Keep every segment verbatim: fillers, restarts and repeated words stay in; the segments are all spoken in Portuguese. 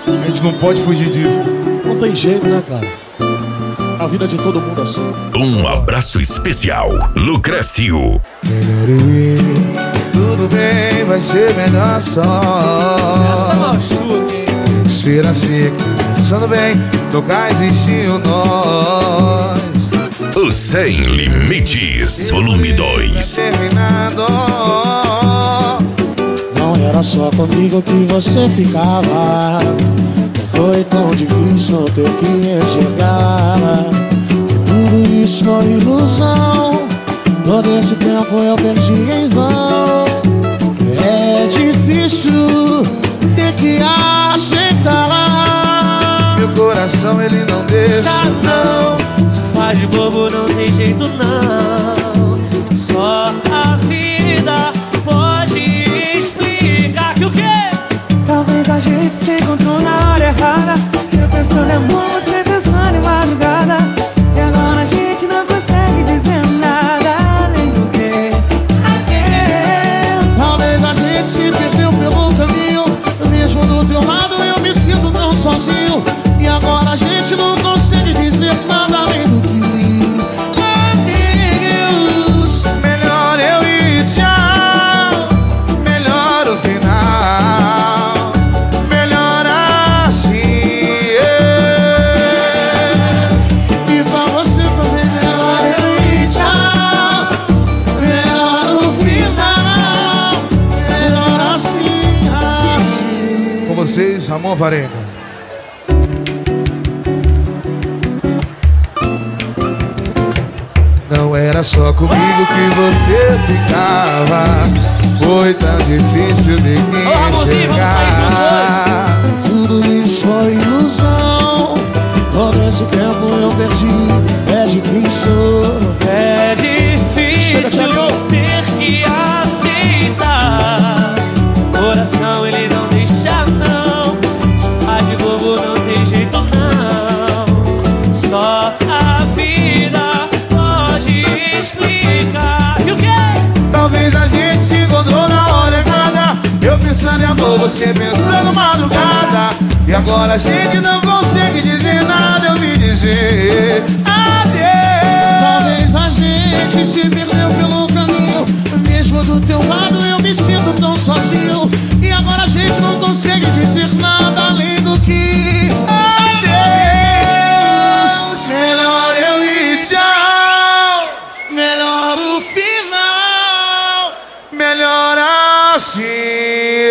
A gente não pode fugir disso. Não tem jeito, né, cara? A vida de todo mundo assim. Um abraço especial, Lucrécio. Melhor eu ir, tudo bem, vai ser melhor só. Essa machuca, hein? Ser assim, pensando bem, nunca existiu nós. O Sem Limites, volume dois. Terminado. Não era só comigo que você ficava. Não foi tão difícil ter que enxergar. Tudo isso foi ilusão. Todo esse tempo eu perdi em vão. É difícil ter que aceitar. Meu coração ele não deixa. Ah, não, se faz de bobo não tem jeito não. Só a vida pode explicar que o quê? Talvez a gente se encontrou na hora errada. Eu pensando em amor, você pensando em madrugada. E agora a gente não consegue dizer nada além do que adeus. Talvez a gente se perdeu pelo caminho. Mesmo do teu lado eu me sinto tão sozinho. E agora a gente não consegue dizer nada além do que adeus. Melhor eu ir, tchau. Melhor o final. Melhor assim, yeah. E pra você também. Melhor eu ir, tchau. Melhor o final. Melhor assim, assim. Com vocês, Ramon Varenga. Não era só comigo que você ficava. Foi tão difícil de Ô, Ramonzinho, vamos sair enxergar. Tudo isso foi ilusão. Todo esse tempo eu perdi. É difícil. É difícil ter que aceitar. Coração ele não deixa não. Se faz de bobo não tem jeito não. Só a vida pode explicar. E o quê? Talvez a gente se encontrou na hora errada. Eu pensando em amor, você pensando madrugada. E agora a gente não consegue dizer nada. Eu me dizer adeus. Talvez a gente se perdeu pelo caminho. Mesmo do teu lado eu me sinto tão sozinho. E agora a gente não consegue dizer nada além do que adeus. Melhor eu ir, tchau. Melhor o final. Melhor assim,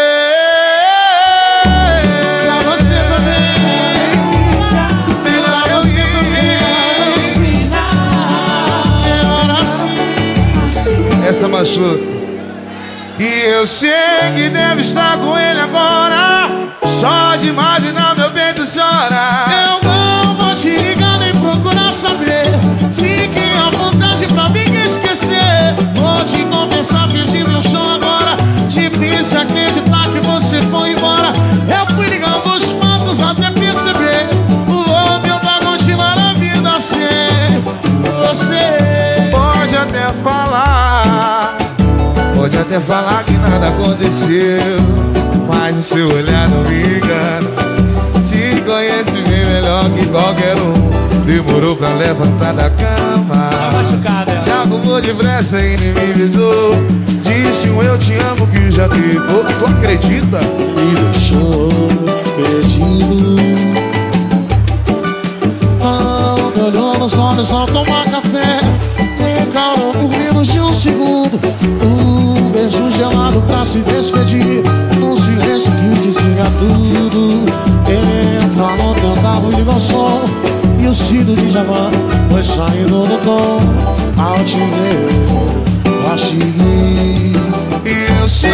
Pra você também. melhor eu ir. Melhor assim. Essa machuca. E eu sei que deve estar com ele agora. Só de imaginar meu peito chora. Eu não vou te ligar nem procurar saber. Fique à vontade pra me esquecer. Vou te confessar, perdi meu chão agora. Difícil acreditar que você foi embora. Eu fui ligando os fatos até perceber. Vou tentar continuar a vida sem você. Pode até falar, pode até falar que nada aconteceu, mas o seu olhar não me engana. Te conheço bem melhor que qualquer um. Demorou pra levantar da cama. Tá machucada. Se arrumou depressa e nem me beijou. Disse um eu te amo que já te... Oh, tu acredita? Me deixou perdido. Não me olhou nos olhos ao tomar café. Me encarou por menos de um segundo. Um beijo gelado pra se despedir. Num silêncio que dizia tudo. Entra no teu carro, liga o som. E o Cido de Javan foi saindo do tom. Ao te ver, eu achei. E eu sei.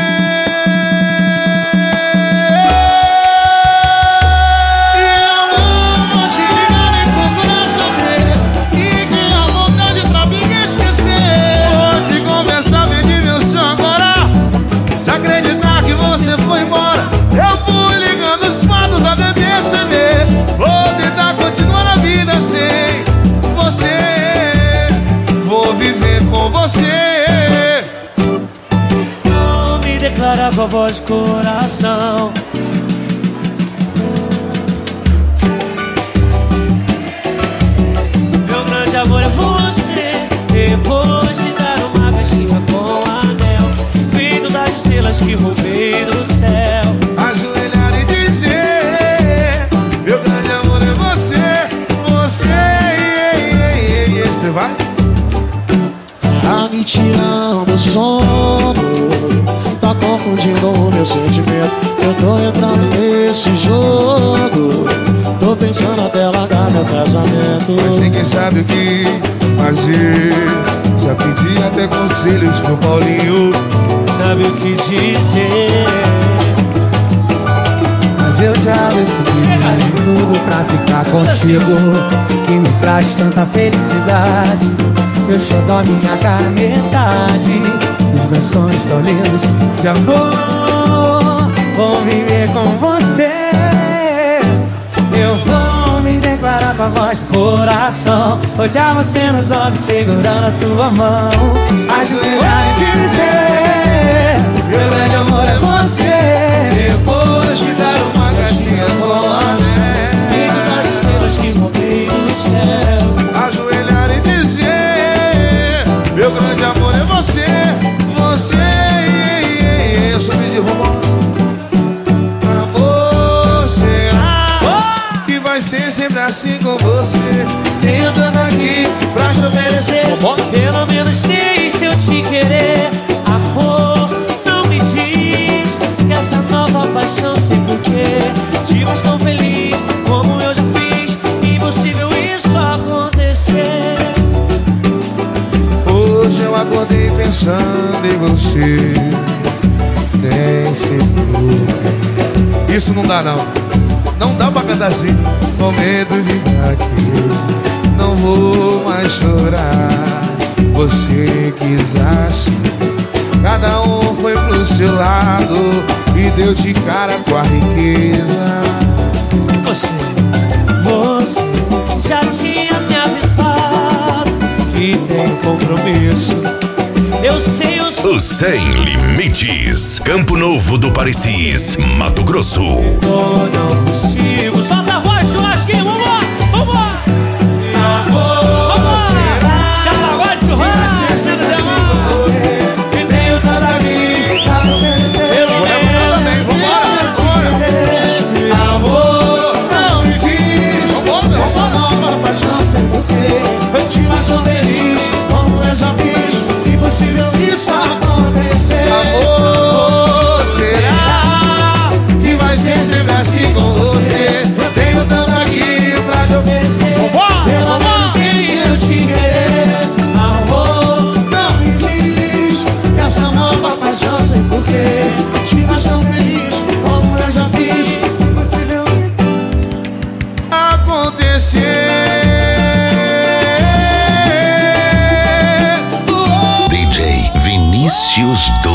Você foi embora, eu fui ligando os fatos até perceber. Vou tentar continuar a vida sem você. Vou viver com você. Não me declara com a voz de coração. tô entrando nesse jogo. Tô pensando até largar meu casamento. Mas ninguém sabe o que fazer. Já pedi até conselhos pro Paulinho. Sabe o que dizer? Mas eu já decidi tudo pra ficar contigo, que me traz tanta felicidade. Eu só dou a minha cara metade. Os meus sonhos tão lindos de amor, vou viver com você. Eu vou me declarar com a voz do coração, olhar você nos olhos segurando a sua mão, ajoelhar e dizer: meu grande amor é você. Depois de dar uma caixinha boa, né? Fico nas estrelas que montei no céu. Ajoelhar e dizer: meu grande amor é você. Você, eu sou de robô. Amor, será que vai ser sempre assim com você? Tentando aqui pra te oferecer. Pelo menos deixa eu te querer. Amor, não me diz que essa nova paixão sei porquê te faz tão feliz como eu já fiz. Impossível isso acontecer. Hoje eu acordei pensando em você. Nem sei porquê. Isso não dá não. Não dá pra cantar assim. Momentos de fraqueza, não vou mais chorar. Você quis assim. Cada um foi pro seu lado e deu de cara com a riqueza. Você, você já tinha me avisado que tem compromisso. Eu sei os O Sem Limites, Campo Novo do Parecis, Mato Grosso. eu não consigo. Solta a voz, churrasquinho, vambora, vambora. Amor, será Já a voz, que vai ser churrasco, sempre assim com você? E tenho tanto aqui pra te oferecer. Mulher, também, vambora, Amor, não me diz vambora. essa nova paixão sei porquê eu te faço tão feliz como eu já fiz. Impossível isso acontecer. Amor, será que vai ser sempre assim com você? Tenho tanto aqui pra te oferecer. Pelo menos deixa eu te querer. Amor, não me diz que essa nova paixão sei porquê te faz tão feliz como eu já fiz. Impossível isso Acontecer. D J Vinícius do